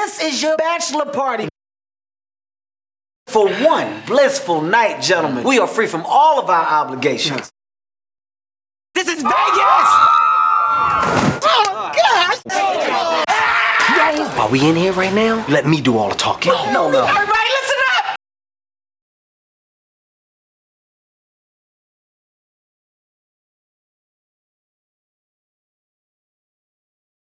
This is your bachelor party. For one blissful night, gentlemen, we are free from all of our obligations. This is Vegas! Oh, gosh! Are we in here right now? Let me do all the talking. No.